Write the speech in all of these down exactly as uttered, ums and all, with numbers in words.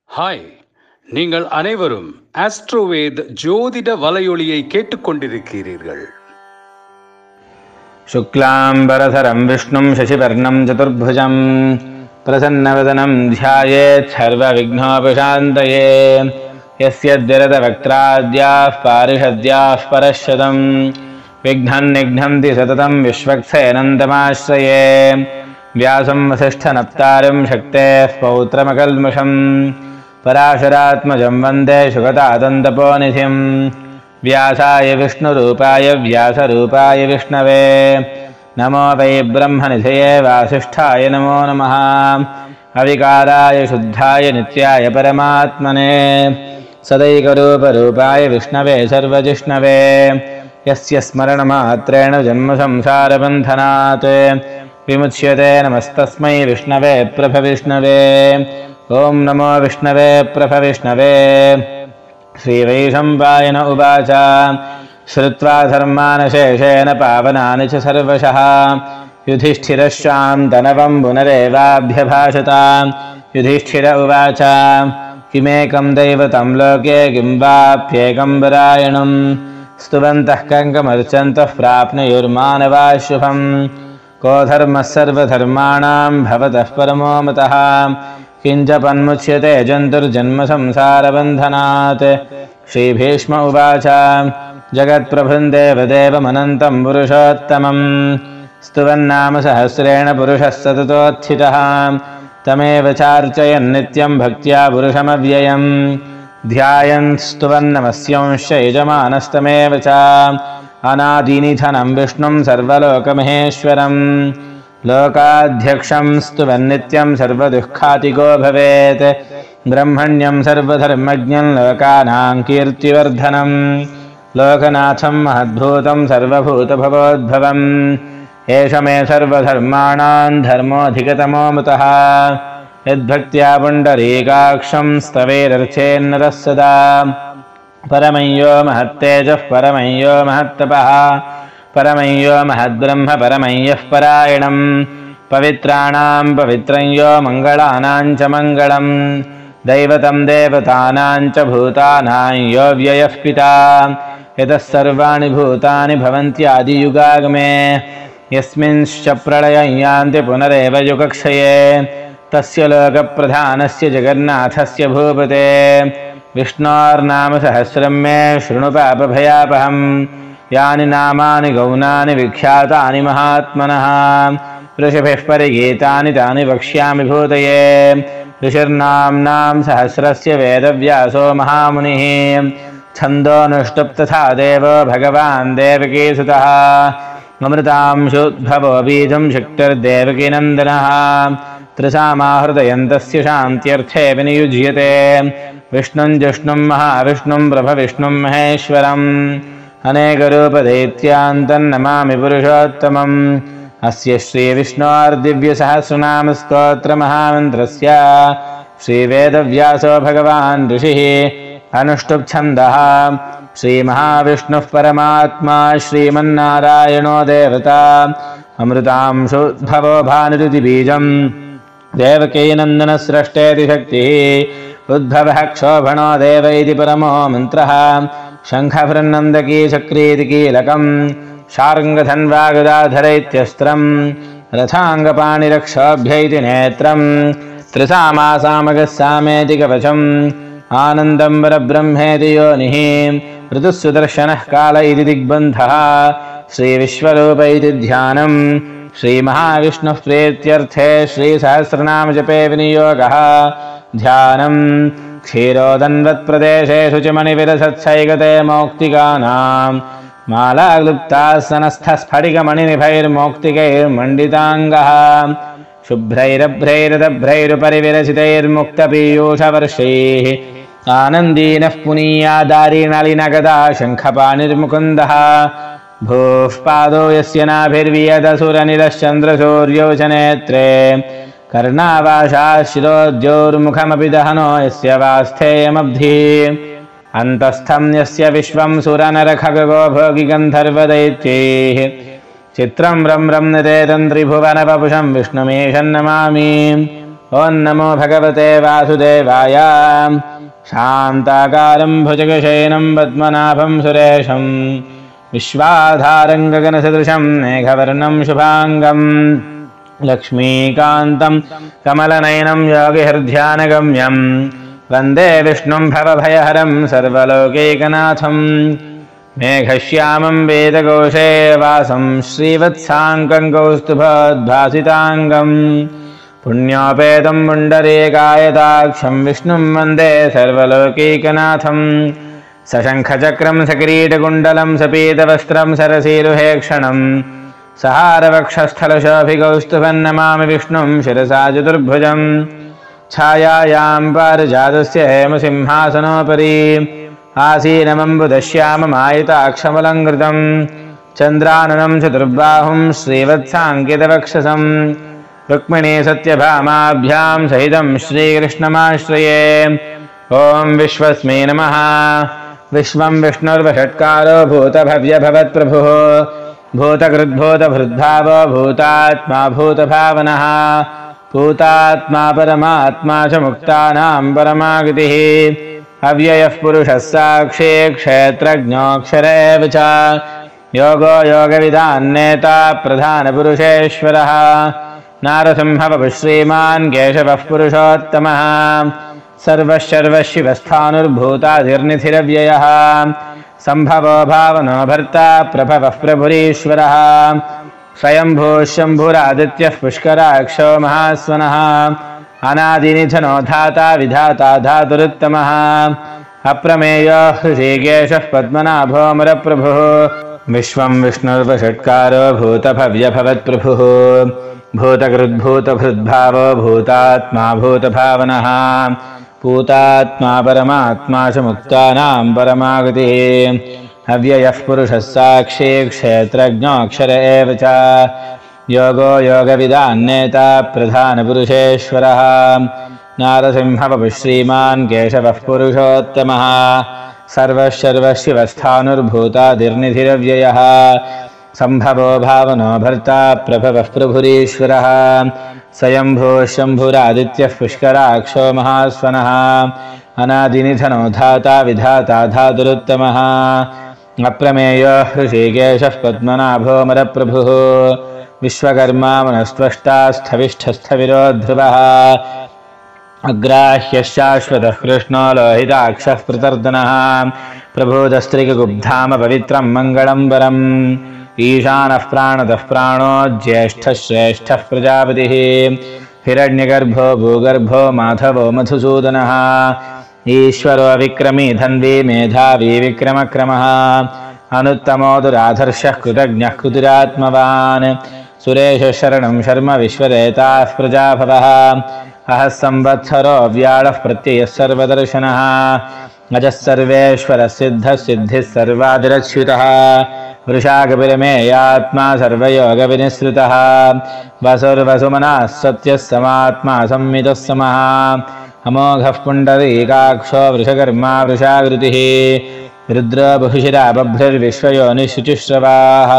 Hi, நீங்கள் அனைவரும் ஆஸ்ட்ரோவேத் ஜோதிட வலையொலியை கேட்டுக்கொண்டிருக்கிறீர்கள். शुक्लाम्बरधरं विष्णुं शशिवर्णं चतुर्भुजं प्रसन्नवदनं ध्यायेत् सर्वविघ्नोपशान्तये. यस्य द्विरदवक्त्राद्याः पारिषद्याः परश्शतं विघ्नं निघ्नन्ति सततं विश्वक्सेनन्तमाश्रये. व्यासं वसिष्ठनप्तारं शक्तेः पौत्रमकल्मषं पराशरात्मजं वन्दे शुकतादन्तपोनिधिं. व्यासाय विष्णुरूपाय व्यासरूपाय विष्णवे नमो वै ब्रह्मनिधये वासिष्ठाय नमो नमः. अविकाराय शुद्धाय नित्याय परमात्मने सदैकरूपरूपाय विष्णवे सर्वजिष्णवे. यस्य स्मरणमात्रेण जन्मसंसारबन्धनात् विमुच्यते नमस्तस्मै विष्णवे प्रभविष्णवे. ॐ नमो विष्णवे प्रभविष्णवे. श्रीवैशम्पायन उवाच श्रुत्वा धर्मानशेषेण पावनानि च सर्वशः युधिष्ठिरश्चान्तनवं पुनरेवाभ्यभाषत. युधिष्ठिर उवाच किमेकं दैवतं लोके किं वाप्येकं परायणं स्तुवन्तः कङ्कमर्चन्तः प्राप्नुयुर्मानवा शुभम्. को धर्मः सर्वधर्माणां भवतः परमो मतः किञ्च पन्मुच्यते जन्तुर्जन्मसंसारबन्धनात्. श्रीभीष्म उवाच जगत्प्रभुं देवदेवमनन्तं पुरुषोत्तमं स्तुवन्नाम सहस्रेण पुरुषः सततोत्थितः. तमेव चार्चयन् नित्यं भक्त्या पुरुषमव्ययं ध्यायन् स्तुवन्नमस्यंश्च यजमानस्तमेव च. अनादिनिधनं विष्णुं सर्वलोकमहेश्वरं लोकाध्यक्षं स्तुवन्नित्यं सर्वदुःखातिको भवेत्. ब्रह्मण्यं सर्वधर्मज्ञं लोकानां कीर्तिवर्धनं लोकनाथं महद्भूतं सर्वभूतभवोद्भवम्. एष मे सर्वधर्माणां धर्मोऽधिकतमो मतः यद्भक्त्या पुण्डरीकाक्षं स्तवेरर्चेन्नरः सदा. परमय्यो महत्तेजः परमय्यो महत्तपः परमय्यो महद्ब्रह्म परमय्यः परायणं. पवित्राणां पवित्रं यो मङ्गलानां च मङ्गलं दैवतं देवतानां च भूतानां यो व्ययः पिता. यतः सर्वाणि भूतानि भवन्त्यादियुगागमे यस्मिंश्च प्रलयं यान्ति पुनरेव युगक्षये. तस्य लोकप्रधानस्य जगन्नाथस्य भूपते विष्णोर्नाम सहस्रं मे शृणु पापभयापहम्. यानि नामानि गौणानि विख्यातानि महात्मनः ऋषिभिः परिगीतानि तानि वक्ष्यामि भूतये. ऋषिर्नाम्नां सहस्रस्य वेदव्यासो महामुनिः छन्दोऽनुष्टुप् तथा देवो भगवान् देवकीसुतः. अमृतांशोद्भवो बीजं शक्तिर्देवकीनन्दनः त्रिसामाहृदयन्तस्य शान्त्यर्थे विनियुज्यते. विष्णुं जिष्णुं महाविष्णुं प्रभविष्णुं महेश्वरम् अनेकरूपदैत्यान्तन्नमामि पुरुषोत्तमम्. अस्य श्रीविष्णोर्दिव्यसहस्रनामस्तोत्रमहामन्त्रस्य श्रीवेदव्यासो भगवान् ऋषिः अनुष्टुप्छन्दः. श्रीमहाविष्णुः परमात्मा श्रीमन्नारायणो देवता अमृतांशोद्भवो भानुरुतिबीजं देवकीनन्दनस्रष्टेति शक्तिः उद्भवः क्षोभणो देव इति परमो मन्त्रः. शङ्खभृन्नन्दकी चक्रीति कीलकं शार्ङ्गधन्वागदाधरैत्यस्त्रं रथाङ्गपाणिरक्षोभ्य इति नेत्रं त्रिसामासामगः सामेति कवचम् आनन्दं परब्रह्मेति योनिः ऋतुः सुदर्शनः काल इति दिग्बन्धः. श्रीविश्वरूप इति ध्यानं श्रीमहाविष्णुः प्रीत्यर्थे श्रीसहस्रनामजपे विनियोगः. ध्यानं क्षीरोदन्वत्प्रदेशेषु च मणिविलसत्सैगते मौक्तिकानां मालाक्लुप्तास्तनस्थस्फटिकमणिनिभैर्मौक्तिकैर्मण्डिताङ्गः शुभ्रैरभ्रैरदभ्रैरुपरिविरचितैर्मुक्तपीयूषवर्षैः आनन्दीनः पुनीयादारीनलिनगदा शङ्खपाणिर्मुकुन्दः. भूः पादो यस्य नाभिर्वियदसुरनिलश्चन्द्रसूर्यौ च नेत्रे कर्णावाशाः शिरोद्योर्मुखमपि दहनो यस्य वास्थेयमब्धिः. अन्तस्थं यस्य विश्वं सुरनरखगो भोगिगन्धर्वदैत्यैः चित्रं रं रं निदेतं त्रिभुवनवपुषं विष्णुमीशं नमामि. ॐ नमो भगवते वासुदेवाय। शान्ताकारं भुजगशयनं पद्मनाभं सुरेशं विश्वाधारं गगनसदृशं मेघवर्णं शुभाङ्गं लक्ष्मीकान्तं कमलनयनं योगिहृध्यानगम्यं वन्दे विष्णुं भवभयहरं सर्वलोकैकनाथं मेघश्यामं वेदकोशे वासं श्रीवत्साङ्कं कौस्तुभोद्भासिताङ्गं पुण्योपेतं पुण्डरीकायताक्षं विष्णुं वन्दे सर्वलोकैकनाथं सशङ्खचक्रं सकिरीटकुण्डलं सपीतवस्त्रं सरसीरुहेक्षणं सहारवक्षस्थलशोभिकौस्तुभं नमामि विष्णुं शिरसा चतुर्भुजं छायायां पारिजातस्य हेमसिंहासनोपरि आसीनमम्बुदश्याममायिताक्षमलङ्कृतं चन्द्राननं चतुर्बाहुं श्रीवत्साङ्कितवक्षसं रुक्मिणी सत्यभामाभ्यां सहितं श्रीकृष्णमाश्रये। ॐ विश्वस्मै नमः। विश्वं विष्णुर्वषट्कारो भूतभव्यभवत्प्रभुः भूतकृद्भूतभृद्भावो भूतात्मा भूतभावनः भूतात्मा परमात्मा च मुक्तानां परमागतिः अव्ययः पुरुषः साक्षी क्षेत्रज्ञोऽक्षर एव च योगो योगविदान्नेता प्रधानपुरुषेश्वरः नारसिंहवपुः श्रीमान् केशवः पुरुषोत्तमः सर्वशर्वशिवस्थानुर्भूताधिर्निधिरव्ययः सम्भवो भावनो भर्ता प्रभवः प्रभुरीश्वरः स्वयंभूः शम्भुरादित्यः पुष्कराक्षो महास्वनः अनादिनिधनो धाता विधाता धातुरुत्तमः अप्रमेयो हृषीकेशः पद्मनाभोऽमरप्रभुः विश्वं विष्णुर्वषट्कारो भूतभव्यभवत्प्रभुः भूतकृद्भूतभृद्भावो भूतात्मा भूतभावनः भूतात्मा परमात्मा च मुक्तानां परमागतिः अव्ययः पुरुषः साक्षी क्षेत्रज्ञोऽक्षर एव च योगो योगविदान्नेता प्रधानपुरुषेश्वरः नारसिंहवपुः श्रीमान् केशवः पुरुषोत्तमः सर्वशर्वशिवस्थानुर्भूताधिर्निधिरव्ययः सम्भवो भावनो भर्ता प्रभवः प्रभुरीश्वरः स्वयंभूः शम्भुरादित्यः पुष्कराक्षो महास्वनः अनादिनिधनो धाता विधाता धातुरुत्तमः अप्रमेयो हृषीकेशः पद्मनाभोऽमरप्रभुः विश्वकर्मा मनस्त्वष्टा स्थविष्ठस्थविरो ध्रुवः अग्राह्यः शाश्वतः कृष्णो लोहिताक्षः प्रतर्दनः प्रभोदस्त्रिकगुब्धाम पवित्रं मङ्गलं वरम् ईशानः प्राणतः प्राणो ज्येष्ठः श्रेष्ठः प्रजापतिः हिरण्यगर्भो भूगर्भो माधवो मधुसूदनः ईश्वरो विक्रमी धन्वी मेधावी विक्रमक्रमः अनुत्तमो दुराधर्षः कृतज्ञः कृतिरात्मवान् सुरेशः शरणं शर्म विश्वदेताः प्रजाभवः अहः संवत्सरो व्याळः प्रत्ययः सर्वदर्शनः अजः सर्वेश्वरः सिद्धः सिद्धिः सर्वादिरच्युतः वृषाकपिरमेयात्मा सर्वयोगविनिसृतः वसुर्वसुमनः सत्यः समात्मा संमितः समः अमोघः पुण्डरीकाक्षो वृषकर्मा वृषाकृतिः रुद्रो बहुशिरा बभ्रर्विश्वयोनिशुचिश्रवाः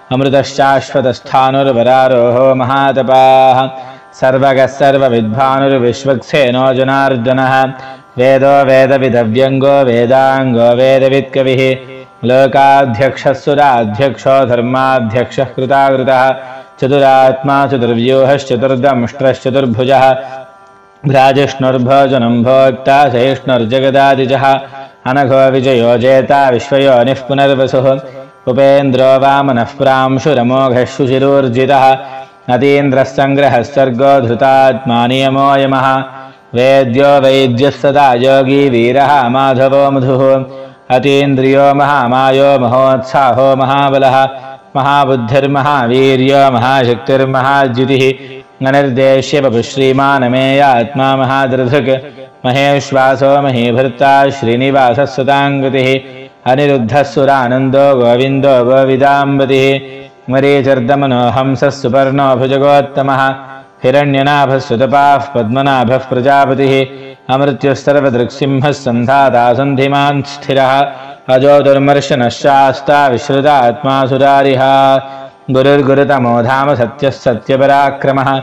अमृतश्शाश्वतस्थानुर्वरारोहो महातपाः सर्वगः सर्वविद्भानुर्विश्वक्सेनो जनार्दनः वेदो वेदविदव्यङ्गो वेदाङ्गो वेदवित्कविः लोकाध्यक्षः सुराध्यक्षो धर्माध्यक्षः कृताकृतः चतुरात्मा चतुर्व्यूहश्चतुर्दंष्ट्रश्चतुर्भुजः भ्राजिष्णुर्भोजनं भोक्ता सहिष्णुर्जगदादिजः अनघो विजयो जेता विश्वयोनिः पुनर्वसुः उपेन्द्रो वामनः प्रांशुरमोघः शुचिरोर्जितः अतीन्द्रः सङ्ग्रहः सर्गो धृतात्मा नियमो यमः वेद्यो वैद्यः सदा योगी वीरः माधवो मधुः अतीन्द्रियो महामायो महोत्साहो महाबलः महाबुद्धिर्महावीर्यो महाशक्तिर्महाद्युतिः अनिर्देश्य बभुः श्रीमानमेयात्मा महादृधृक् महेश्वासो महीभर्ता श्रीनिवासः सुताङ्गतिः अनिरुद्धः सुरानन्दो गोविन्दो गोविदाम्बतिः मरीचर्दमनो हंसः सुपर्णो भुजगोत्तमः हिरण्यनाभः सुतपाः पद्मनाभः प्रजापतिः अमृत्युः सर्वदृक्सिंहः सन्धाता सन्धिमान् स्थिरः अजो दुर्मर्शनः शास्ता विश्रुतात्मा सुरारिः गुरुर्गुरुतमो धाम सत्यः सत्यपराक्रमः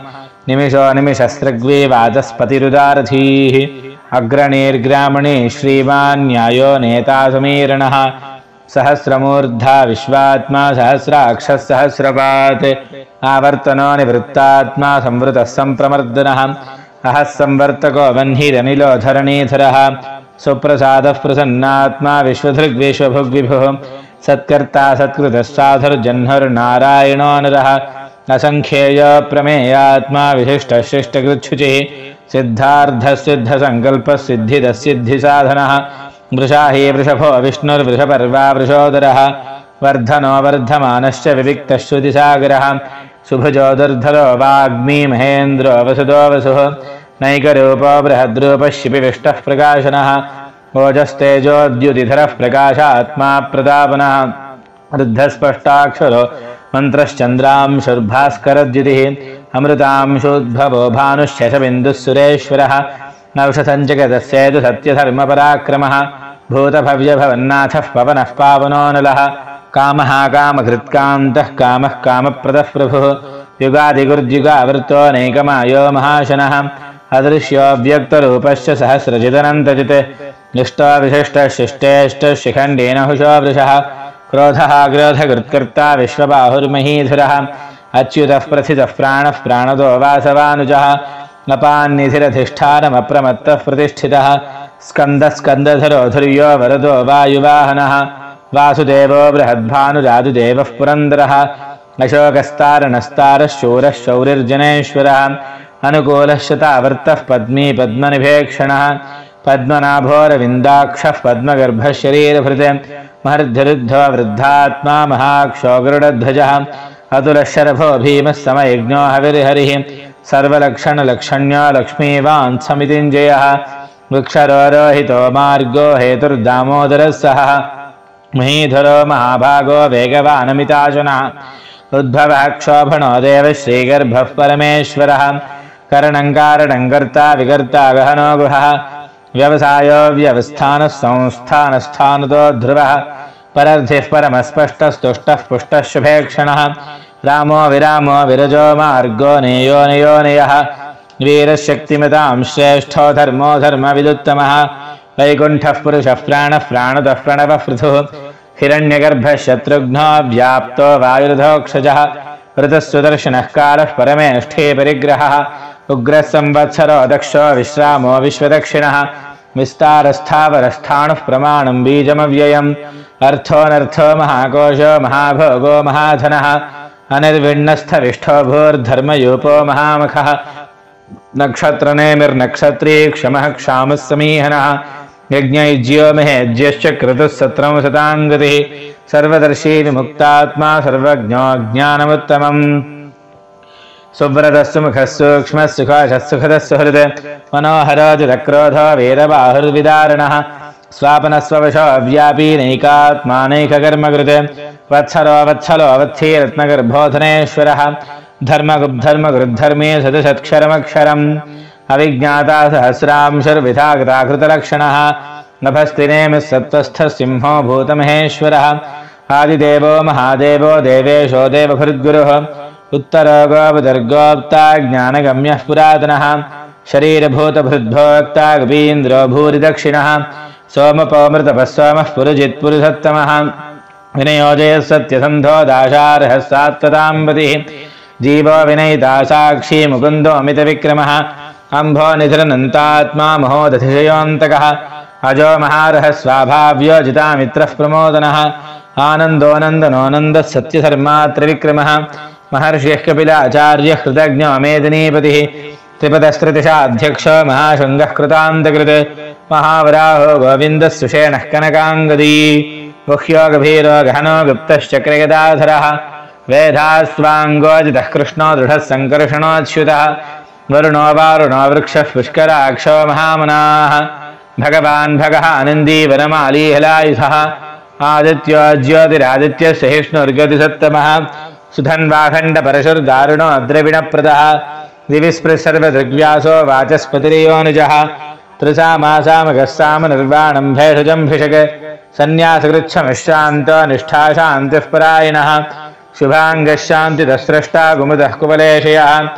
निमिषो निमिषस्रग्वे वाचस्पतिरुदारथीः अग्रणीर्ग्रामणे श्रीमान् न्यायो नेता समीरणः सहस्रमूर्धा विश्वात्मा सहस्राक्षः सहस्रपात् आवर्तनो निवृत्तात्मा संवृतः सम्प्रमर्दनः अहः संवर्तको वह्निरनिलो धरणीधरः सुप्रसादः प्रसन्नात्मा विश्वधृग्विश्वभुग्विभुः सत्कर्ता सत्कृतः साधुर्जह्नुर्नारायणो नरः असङ्ख्येय प्रमेयात्मा विशिष्टः शिष्टकृच्छुचिः सिद्धार्थः सिद्धसङ्कल्पः सिद्धिदः सिद्धिसाधनः वृषाही वृषभो विष्णुर्वृषपर्वा वृषोदरः वर्धनो वर्धमानश्च विविक्तः श्रुतिसागरः शुभजो दुर्धरो वाग्मी महेन्द्रो वसुदो वसुः नैकरूपो बृहद्रूपः शिपिविष्टः प्रकाशनः ओजस्तेजोद्युतिधरः प्रकाशात्मा प्रतापनः रुद्धस्पष्टाक्षरो मन्त्रश्चन्द्रांशुर्भास्करद्युतिः अमृतांशोद्भवो भानुश्चशबिन्दुः सुरेश्वरः नवशतञ्जगतस्येतु सत्यधर्मपराक्रमः भूतभव्यभवन्नाथः पवनः पावनोऽनलः कामः कामकृत्कान्तः कामः कामप्रदः प्रभुः युगादिगुर्युगावृतो नैकमायो महाशनः अदृश्यो व्यक्तरूपश्च सहस्रजिदनन्तजित् निष्ठो विशिष्टः शिष्टेष्टः शिखण्डेन हुषो वृषः क्रोधः क्रोधकृत्कर्ता विश्वबाहुर्महीधरः अच्युतः प्रथितः प्राणः प्राणदो वासवानुजः अपान्निधिरधिष्ठानमप्रमत्तः प्रतिष्ठितः स्कन्दः स्कन्दधरो धुर्यो वरदो वायुवाहनः वासुदेवो बृहद्भानुराजुदेवः पुरन्दरः अशोकस्तारणस्तारः शूरः शौरिर्जनेश्वरः अनुकूलः शतावर्तः पद्मी पद्मनिभेक्षणः पद्मनाभोरविन्दाक्षः पद्मगर्भः शरीरभृते महर्धरुद्धो वृद्धात्मा महाक्षो गरुडध्वजः अतुलः शरभो भीमः समयज्ञो हविर्हरिः सर्वलक्षणलक्षण्यो लक्ष्मीवान् समितिञ्जयः वृक्षरोहितो मार्गो हेतुर्दामोदरः सः महीधरो महाभागो वेगवानमिताशनः उद्भवः क्षोभणो देवः श्रीगर्भः परमेश्वरः करणङ्कारणङ्कर्ता विकर्ता गहनो गुहः व्यवसायो व्यवस्थानः संस्थानस्थानतो ध्रुवः परर्थिः परमस्पष्टस्तुष्टः पुष्टः शुभेक्षणः रामो विरामो विरजो मार्गो नेयो नियोनयः वीरशक्तिमतां श्रेष्ठो धर्मो धर्मविदुत्तमः वैकुण्ठः पुरुषः प्राणः प्राणदः प्रणवः पृथुः हिरण्यगर्भः शत्रुघ्नो व्याप्तो वायुर्धोक्षजः ऋतः सुदर्शनः कालः परमेष्ठे परिग्रहः उग्रः संवत्सरो दक्षो विश्रामो विश्वदक्षिणः विस्तारस्थावरस्थाणुः प्रमाणं बीजमव्ययम् अर्थोऽनर्थो महाकोशो महाभोगो महाधनः अनिर्विण्णस्थविष्ठो भूर्धर्मयूपो महामखः नक्षत्रनेमिर्नक्षत्री क्षमः क्षामः समीहनः यज्ञयुज्यो महेज्यश्च क्रतुः सत्रं शताङ्गतिः सर्वदर्शी विमुक्तात्मा सर्वज्ञो ज्ञानमुत्तमम् सुव्रतः सुमुखः सूक्ष्मः सुखाशः सुखदः सुहृद मनोहरोऽजितक्रोधो वेदबाहुर्विदारणः स्वापनस्ववशो व्यापी नैकात्मानैककर्मकृते वत्सरो वत्सलो वत्सी रत्नगर्भोधनेश्वरः धर्मगुब्धर्मगृद्धर्मे सदशत्क्षरमक्षरम् अविज्ञाता सहस्रांशुर्विधागता कृतलक्षणः नभस्तिनेमिः सत्त्वस्थः सिंहो भूतमहेश्वरः आदिदेवो महादेवो देवेशो देवभृद्गुरुः उत्तरो गोपदर्गोक्ता ज्ञानगम्यः पुरातनः शरीरभूतभृद्भोक्ता गवीन्द्रो भूरिदक्षिणः सोमपोमृतपः सोमः पुरुजित्पुरुषोत्तमः विनयोजयः सत्यसन्धो दाशार्हः सात्वताम्बतिः जीवो विनयिता साक्षी मुकुन्दो अमितविक्रमः अम्भो निधिरनन्तात्मा महोदधिशयोऽन्तकः अजो महारः स्वाभाव्यो जितामित्रः प्रमोदनः आनन्दोऽनन्दनोऽनन्दः सत्यधर्मात्रिविक्रमः महर्षिः कपिलाचार्यः कृतज्ञो मेदिनीपतिः त्रिपदस्त्रिदिशाध्यक्षो महाशृङ्गः कृतान्तकृत् महावराहो गोविन्दः सुषेणः कनकाङ्गदी गुह्यो गभीरो गहनो गुप्तश्चक्रगदाधरः वेधास्वाङ्गोजितः कृष्णो दृढः सङ्कर्षणोऽच्युतः वरुणो वारुणो वृक्षः पुष्कराक्षो महामनाः भगवान् भगः आनन्दी वनमालीहलायुधः आदित्यो ज्योतिरादित्यः सहिष्णुर्गतिसत्तमः सुधन्वाखण्डपरशुर्दारुणो द्रविणप्रदः दिविस्पृशर्वदृग्व्यासो वाचस्पतिर्योनिजः त्रिसामासामगः सामनिर्वाणं भेषजं भिषक् सन्न्यासकृच्छमिश्रान्तो निष्ठा शान्तिः परायणः शुभाङ्गः शान्तिदस्रष्टा कुमुदः कुवलेशयः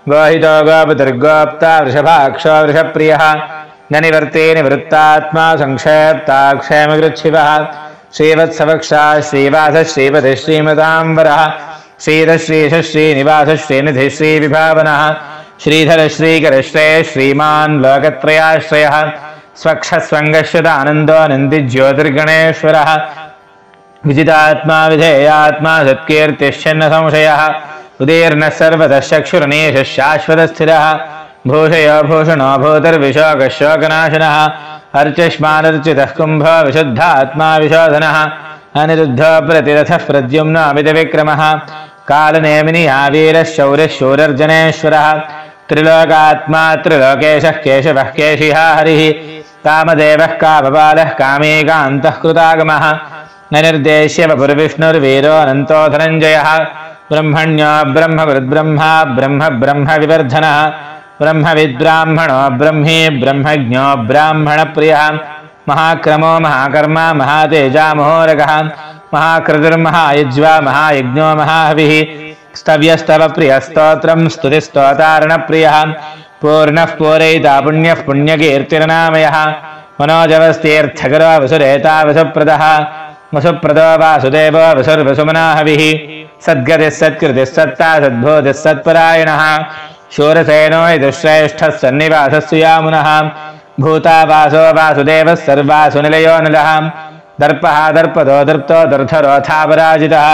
गोहितो गोपतिर्गोप्ता वृषभाक्षो वृषप्रियः ननिवर्ते निवृत्तात्मा संक्षेप्ताक्षेमकृच्छिवः श्रीवत्सवक्षा श्रीवासः श्रीपतिः श्रीमताम्बरः श्रीधः श्रीशः श्रीनिवासः श्रीनिधिः श्रीविभावनः श्रीधर श्रीकरश्रे श्रीमान् लोकत्रयाश्रयः स्वक्षस्वङ्गश्यदानन्दो नन्दिज्योतिर्गणेश्वरः विजितात्मा विधेयात्मा सत्कीर्तिश्चन्न संशयः उदीर्णः सर्वतः चक्षुर्निशः शाश्वतस्थिरः भूषयो भूषणो भूतिर्विशोकशोकनाशनः अर्चिष्मानर्चितः कुम्भो विशुद्धात्मा विशोधनः अनिरुद्धो प्रतिरथः प्रद्युम्नो अमितविक्रमः कालनेमिनि आवीरः शौर्यः शूरर्जनेश्वरः त्रिलोकात्मा त्रिलोकेशः केशवः केशिहा हरिः कामदेवः कामपालः कामेकान्तः कृतागमः अनिर्देश्य वपुर्विष्णुर्वीरो अनन्तो धनञ्जयः ब्रह्मण्यो ब्रह्मवृद्ब्रह्मा ब्रह्म ब्रह्म विवर्धनः ब्रह्मविद्ब्राह्मणो ब्रह्मी ब्रह्मज्ञो ब्राह्मणप्रियः महाक्रमो महाकर्मा महातेजा महोरगः महाकृतिर्महायुज्वा महायज्ञो महाहविः स्तव्यस्तव प्रियस्तोत्रं स्तुतिस्तोतारणप्रियः पूर्णः पूरयिता पुण्यः पुण्यकीर्तिर्नामयः मनोजवस्तीर्थकरो वसुरेता वसुप्रदः वसुप्रदो वासुदेवो वसुर्वसुमनाहविः सद्गतिः सत्कृतिः सत्ता सद्बोधिः सत्परायणः शूरसेनो यदुश्रेष्ठः सन्निवासः सुयामुनः भूता वासो वासुदेवः सर्वासु निलयो निलः दर्पः दर्पदो दर्प्तो दर्धरोऽथापराजितः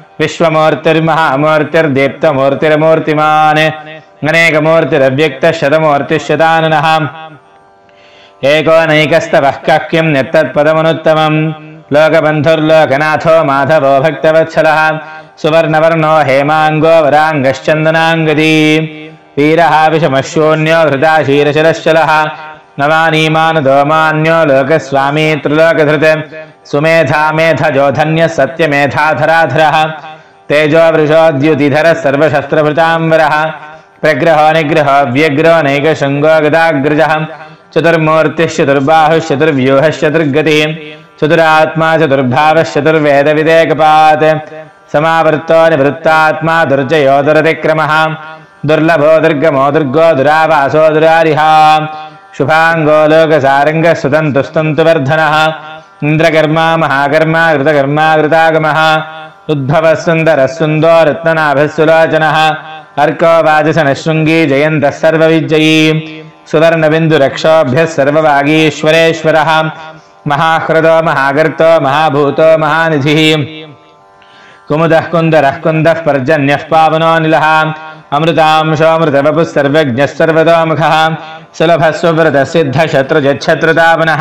विश्वमूर्तिर्महामूर्तिर्दीप्तमूर्तिर्मूर्तिमान् अनेकमूर्तिरव्यक्तः शतमूर्तिः एको नैकस्तवः कः किं यत्तत्पदमनुत्तमम् लोकबन्धुर्लोकनाथो माधवो भक्तवत्सलः सुवर्णवर्णो हेमाङ्गो वराङ्गश्चन्दनाङ्गदी वीरः विषमशून्यो हृदाशीरशरश्चलः नवानीमानदो मान्यो लोकस्वामी त्रिलोकधृत् सुमेधा मेधजोधन्यः सत्यमेधाधराधरः तेजो वृषोद्युतिधरः सर्वशस्त्रभृताम्बरः प्रग्रहो निग्रहो व्यग्रो नैकशृङ्गो गदाग्रजः चतुर्मूर्तिः चतुर्बाहुः चतुर्व्यूहः चतुर्गतिः चतुरात्मा चतुर्भावः चतुर्वेदविदेकपात् समावृत्तो निवृत्तात्मा दुर्जयो दुरतिक्रमः दुर्लभो दुर्गमो दुर्गो दुरावासो दुरारिहा शुभाङ्गो लोकसारङ्गः सुतन्तुस्तन्तुवर्धनः इन्द्रकर्मा महाकर्मा कृतकर्मा कृतागमः उद्भवः सुन्दरः सुन्दो रत्ननाभः सुलोचनः अर्को वाजसनः शृङ्गी जयन्तः सर्वविजयी सुवर्णबिन्दुरक्षोभ्यः सर्ववागीश्वरेश्वरः महाह्रदो महागर्तो महाभूतो महानिधिः कुमुदः कुन्दरः कुन्दः पर्जन्यः पावनोऽनिलः अमृतांशोऽमृतवपुः सर्वज्ञः सर्वतोमुखः सुलभः सुव्रतः सिद्धः शत्रुजच्छत्रुतापनः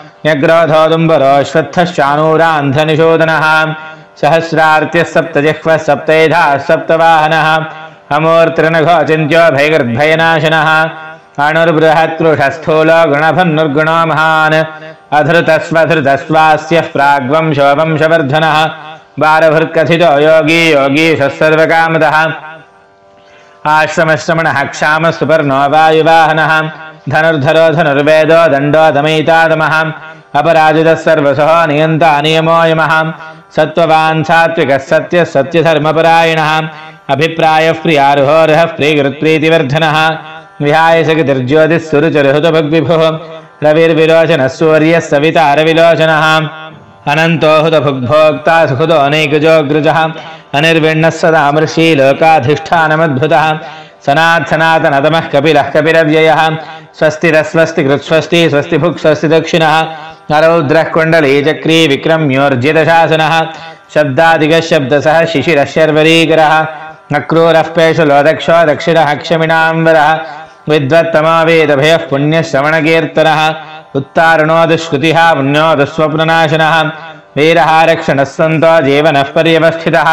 न्यग्रोधोदुम्बरोऽश्वत्थश्चाणूरान्धनिषूदनः सहस्रार्त्यः सप्तजिह्वः सप्तैधाः सप्तवाहनः अमूर्तिर्नघोचिन्त्यो भैगर्भयनाशनः अणुर्बृहत्कृशस्थूलो गुणभन्नुर्गुणो महान् अधृतस्वधृतस्वास्यः प्राग्वंशो वंशवर्धनः बालभृत्कथितो योगी योगीशः सर्वकामदः आश्रमश्रमणः क्षामः सुपर्णो वायुवाहनः धनुर्धरो धनुर्वेदो दण्डो दमयितादमः अपराजितः सर्वसः नियन्ता नियमो यमः सत्त्ववान् सात्विकः सत्यः सत्यधर्मपरायणः अभिप्रायः प्रियारुहोरः प्रियकृत्प्रीतिवर्धनः विहाय सगितिर्ज्योतिः सुरुचिर्हुतभग्विभुः रविर्विलोचनः सूर्यः सविता रविलोचनः अनन्तो हुतभुग्भोक्ता सुहृदो अनेकजोऽग्रजः अनिर्विण्णः सदा मृषी लोकाधिष्ठानमद्भुतः सनात् सनातनतमः कपिलः कपिलव्ययः स्वस्तिरस्वस्ति कृत्स्वस्ति स्वस्ति भुक् स्वस्ति दक्षिणः नरौद्रः कुण्डली चक्री विक्रम्योर्जितशासनः शब्दादिगः शब्दसः शिशिरः शर्वरीकरः अक्रूरः पेशुलो दक्षो दक्षिणः क्षमिणाम्बरः विद्वत्तमो वेदभयः पुण्यः श्रवणकीर्तनः उत्तारणो दुष्कृतिः पुण्यो दुःस्वप्ननाशनः वीरः रक्षणः सन्तो जीवनः पर्यवस्थितः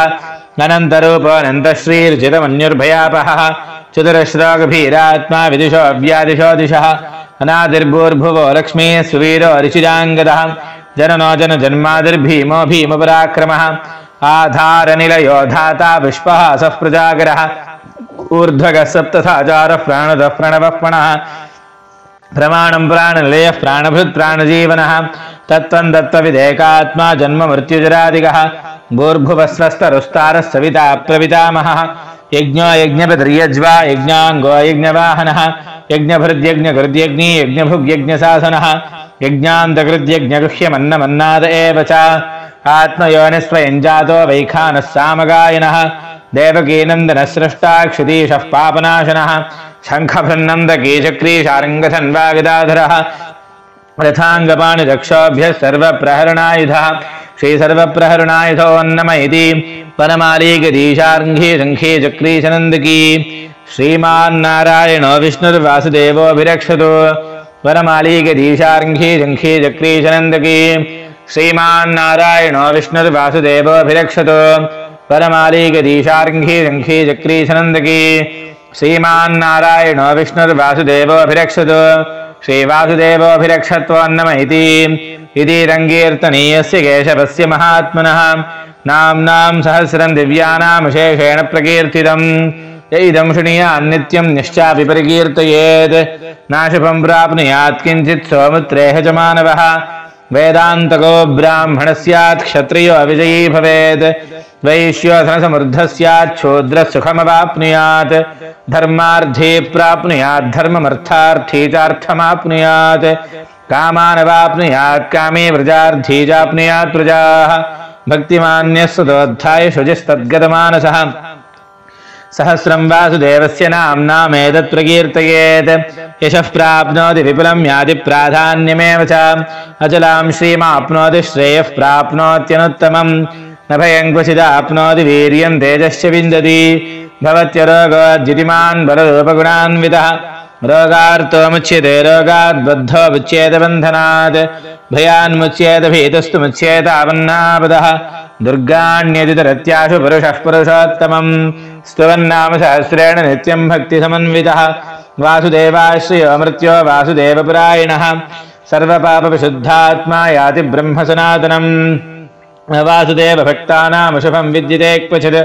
अनन्तरूपोऽनन्तश्रीर्जितमन्युर्भयापहः चतुरश्लोकभीरात्मा विदुषो व्यादिशो दिशः अनादिर्भूर्भुवो लक्ष्मीः सुवीरो ऋचिराङ्गदः जननो जनजन्मादिर्भीमो भीमपराक्रमः आधारनिलयो धाता पुष्पः सः प्रजागरः ऊर्ध्वगः सप्तथाचारः प्राणदः प्रणवः पणः प्रमाणं प्राणनिलयः प्राणभृत् प्राणजीवनः तत्त्वं तत्त्वविदेकात्मा जन्म मृत्युजरादिगः भूर्भुवस्वस्तरुस्तारः सविता प्रपितामहः यज्ञो यज्ञपतिर्यज्वा यज्ञाङ्गो यज्ञवाहनः यज्ञभृद्यज्ञकृद्यज्ञी यज्ञभुग्यज्ञशासनः यज्ञान्तकृद्यज्ञगुह्यमन्नमन्नाद एव च आत्मयोनिस्वयं जातो वैखानः सामगायनः देवकीनन्दनः सृष्टा क्षुतीशः पापनाशनः शङ्खभृन्नन्दकी चक्रीशार्ङ्गधन्वा गदाधरः रथाङ्गपाणिरक्षोभ्यः सर्वप्रहरणायुधः श्रीसर्वप्रहरणायुधोन्नम इति वनमालीगदीशार्ङ्घी शङ्खी चक्रीशनन्दकी श्रीमान्नारायणो विष्णुर्वासुदेवोऽभिरक्षतु वनमालीगदीशार्ङ्घी शङ्खी चक्रीशनन्दकी श्रीमान्नारायणो विष्णुर्वासुदेवोऽभिरक्षतु वनमालीगदीशार्ङ्घी शङ्खी चक्रीशनन्दकी श्रीमान्नारायणो विष्णुर्वासुदेवोऽभिरक्षतु श्रीवासुदेवोऽभिरक्षत्वोन्नम इति इति रङ्गीर्तनीयस्य केशवस्य महात्मनः नाम्नां सहस्रं दिव्यानामशेषेण प्रकीर्तितम् य इदं शृणुयान्नित्यं निश्चापि परिकीर्तयेत् नाशुभं प्राप्नुयात् किञ्चित् सौमित्रेह च मानवः वेदान्तको ब्राह्मणः स्यात् क्षत्रियो विजयी भवेत् वैश्योधनसमृद्धः स्यात् शूद्रः सुखमवाप्नुयात् धर्मार्थी प्राप्नुयात् धर्ममर्थार्थी चार्थमाप्नुयात् कामानवाप्नुयात् कामे व्रजार्थी चाप्नुयात् प्रजाः भक्तिमान्यः सुतोद्धाय शुचिस्तद्गतमानसः सहस्रं वासुदेवस्य नाम्नामेतत् प्रकीर्तयेत् यशः प्राप्नोति विपुलं याति प्राधान्यमेव च अचलां श्रीमाप्नोति श्रेयः प्राप्नोत्यनुत्तमम् न भयं क्वचिदाप्नोति वीर्यं तेजश्च विन्दति भवत्यरोगोद्युतिमान् बलरूपगुणान्वितः रोगार्तो मुच्यते रोगात् बद्धो मुच्येत बन्धनात् भयान्मुच्येत भीतस्तु मुच्येतावन्नापदः दुर्गाण्यतितरत्याशु पुरुषः पुरुषोत्तमम् स्तुवन्नाम सहस्रेण नित्यं भक्तिसमन्वितः वासुदेवाश्रयो मृत्यो वासुदेवपुरायणः सर्वपापविशुद्धात्मा याति ब्रह्मसनातनम् वासुदेवभक्तानामशुभं विद्यते क्वचित्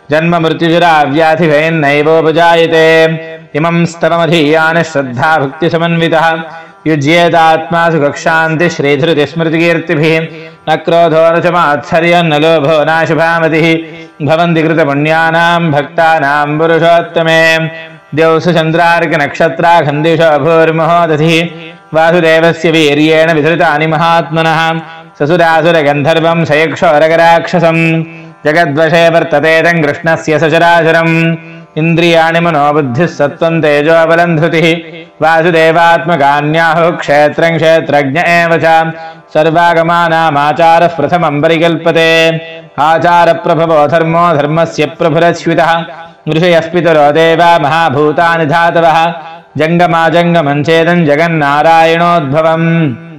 जन्ममृत्युजराव्याधिभयन्नैवोपजायते इमं स्तवमधीयानः श्रद्धा भक्तिसमन्वितः युज्येतात्मासु कक्षान्ति श्रीधृतिस्मृतिकीर्तिभिः न क्रोधो न च मात्सर्यो न लोभो नाशुभामतिः भवन्ति कृतपुण्यानां भक्तानां पुरुषोत्तमे द्यौसु चन्द्रार्कनक्षत्राखन्दिशो भूर्महोदधिः वासुदेवस्य वीर्येण विधृतानि महात्मनः ससुरासुरगन्धर्वं सयक्षोरगराक्षसं जगद्वशे वर्तते तं कृष्णस्य सचराचरम् इन्द्रियाणि मनोबुद्धिः सत्त्वं तेजो बलं धृतिः वासुदेवात्मकान्याहुः क्षेत्रं क्षेत्रज्ञ एव च सर्वागमानामाचारः प्रथमं परिकल्पते आचारप्रभवो धर्मो धर्मस्य प्रभुरच्युतः ऋषयः पितरो देवा महाभूतानि धातवः जङ्गमाजङ्गमं चेदं जगन्नारायणोद्भवम्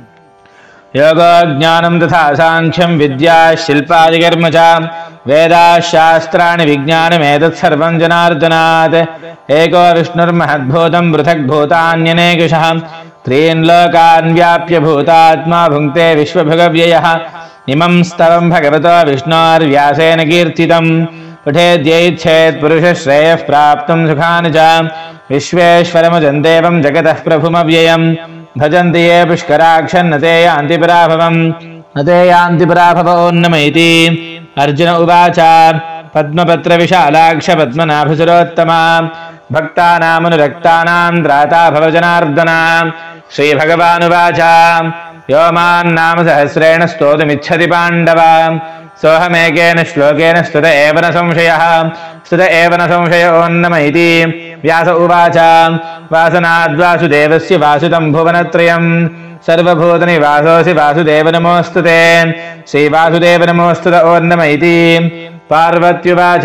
योगो ज्ञानं तथा साङ्ख्यं विद्या शिल्पादिकर्म च वेदाः शास्त्राणि विज्ञानमेतत् सर्वं जनार्दनात् एको विष्णुर्महद्भूतं पृथग्भूतान्यनेकशः त्रीन् लोकान् व्याप्य भूतात्मा भुङ्क्ते विश्वभगव्ययः इमं स्तवं भगवतो विष्णोर्व्यासेन कीर्तितं पठेद्यैच्छेत् पुरुषश्रेयः प्राप्तुं सुखानि च विश्वेश्वरमुजन्देवं जगतः प्रभुमव्ययम् भजन्ति ये पुष्कराक्षन् न ते यान्ति पराभवम् न ते यान्ति पराभवोन्नम इति अर्जुन उवाच पद्मपत्रविशालाक्ष पद्मनाभसुरोत्तमा भक्तानामनुरक्तानां त्राता भव जनार्दन श्रीभगवानुवाच यो मान्नाम सहस्रेण स्तोतुमिच्छति पाण्डव सोऽहमेकेन श्लोकेन स्तुत एव न संशयः स्तुत एव न संशयोन्नम इति व्यास उवाच वासनाद्वासुदेवस्य वासुतं भुवनत्रयं सर्वभूतनिवासोऽसि वासुदेव नमोऽस्तु ते श्रीवासुदेव नमोऽस्तु त ओन्नम इति पार्वत्युवाच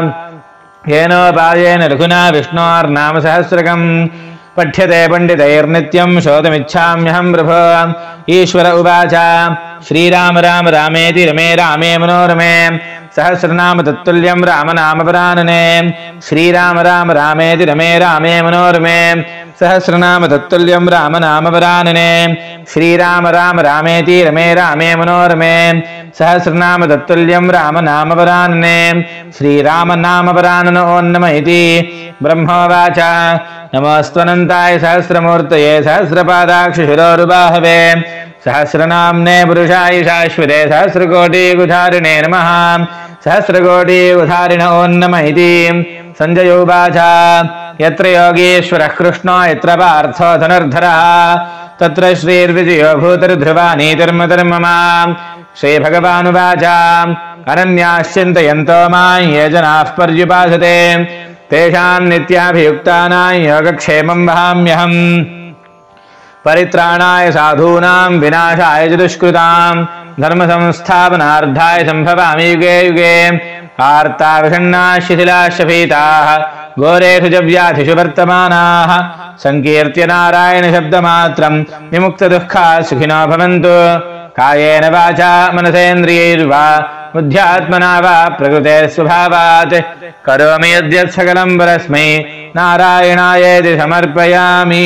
येनोपायेन रघुना विष्णोर्नाम सहस्रकम् पठ्यते पण्डितैर्नित्यं श्रोतुमिच्छाम्यहं प्रभो ईश्वर उवाच श्रीराम राम रामेति रमे रामे मनोरमे सहस्रनाम तत्तुल्यं रामनामपरानने श्रीराम राम रामेति रमे रामे मनोरमे सहस्रनाम तत्तुल्यं रामनामपरानने श्रीराम राम रामेति रमे रामे मनोरमे सहस्रनाम तत्तुल्यं रामनामपरानने श्रीरामनामपरानन ओन्नम इति ब्रह्मोवाच नमोऽस्त्वनन्ताय सहस्रमूर्तये सहस्रपादाक्ष शिरोरुबाहवे सहस्रनाम्ने पुरुषाय शाश्वते सहस्रकोटियुगधारिणे नमः। सहस्रकोटियुगधारिणो नमः इति सञ्जयोवाच यत्र योगीश्वरः कृष्णो यत्र पार्थो धनुर्धरः तत्र श्रीर्विजयो भूतिर्ध्रुवा नीतिर्मतिर्मम। श्रीभगवानुवाच अनन्याश्चिन्तयन्तो मां ये जनाः पर्युपासते तेषां नित्याभियुक्तानां योगक्षेमं वहाम्यहम्। परित्राणाय साधूनां विनाशाय च दुष्कृतां धर्मसंस्थापनार्थाय सम्भवामि युगे युगे। आर्ताविषण्णाः शिथिलाश्च भीताः घोरेषु च व्याधिषु वर्तमानाः सङ्कीर्त्य नारायणशब्दमात्रं विमुक्तदुःखाः सुखिनो भवन्तु। कायेन वाचा मनसेन्द्रियैर्वा बुद्ध्यात्मना वा प्रकृते स्वभावात् करोमि यद्यत् सकलं परस्मै नारायणायेति समर्पयामि।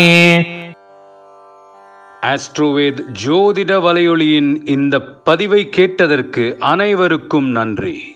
ஆஸ்ட்ரோவேத் ஜோதிட வலையொலியின் இந்த பதிவை கேட்டதற்கு அனைவருக்கும் நன்றி.